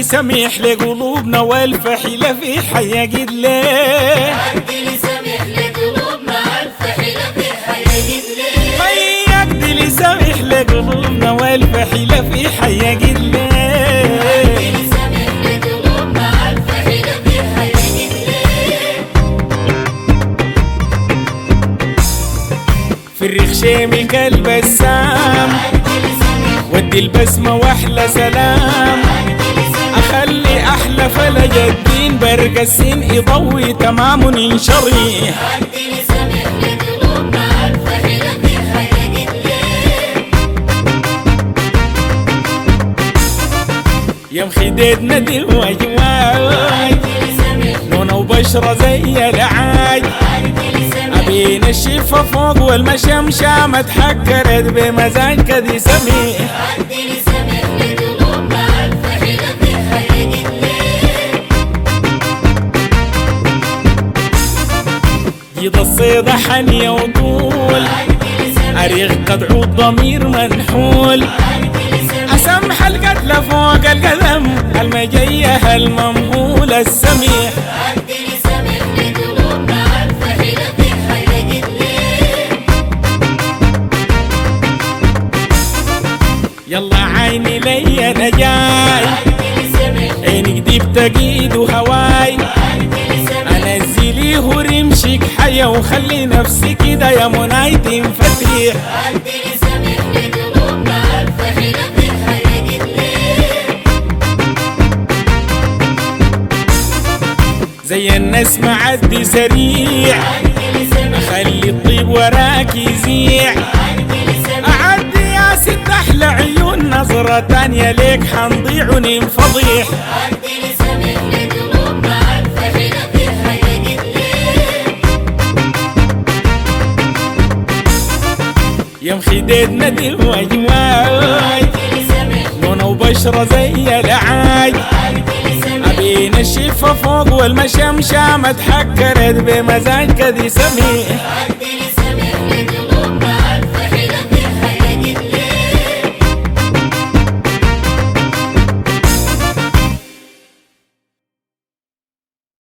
عدي سميح لقلوبنا والفحيلة في حياة قد ليه عدي سميح لقلوبنا والفحيلة في حياة قد ليه عدي سميح لقلوبنا والفحيلة في حياة قد ليه عدي سميح لقلوبنا والفحيلة في حياة قد ليه في الرخشيم قلب السام ودي البسمة واحلى سلام اخلي احلى فلج الدين برق السين يضوي تمام ينشري عدي سميح لقلوبنا والفحيلة في حياة قد ليه يا مخديد ندي وجواي لونه وبشرة زي العاج أبين الشفة فوق والمشمشة ما تحكرت بمزاج كدي سميح عدي سميح لقلوبنا والفحيلة في حياة قد ليه جيد الصيدة حنية وطول أريغ قدع الضمير منحول أسمح القتلة فوق القدم المجية الممهول السميح عدي سميح لقلوبنا والفحيلة في حياة قد ليه يلا عيني لي أنا جاي عدي سميح عينك دي بتقيد وهواي انزليه رمشك حيا وخلي نفسي كده يا مناي تنفتح عدي سميح لقلوبنا والفحيلة في حياة قد ليه زي الناس معدي سريع عدي سميح اخلي الطيب وراك يزيع عدي سميح اعدي يا ست احلى عيون نظرة تانية ليك حنضيع وننفضيح عدي سميح لقلوبنا والفحيلة في حياة قد ليه يا مخديد ندي وجواي عدي سميح لونه وبشرة زي العاج عدي سميح أبين الشفة فوق والمشمشة ما تحكرت بمزاج كدي سميح عدي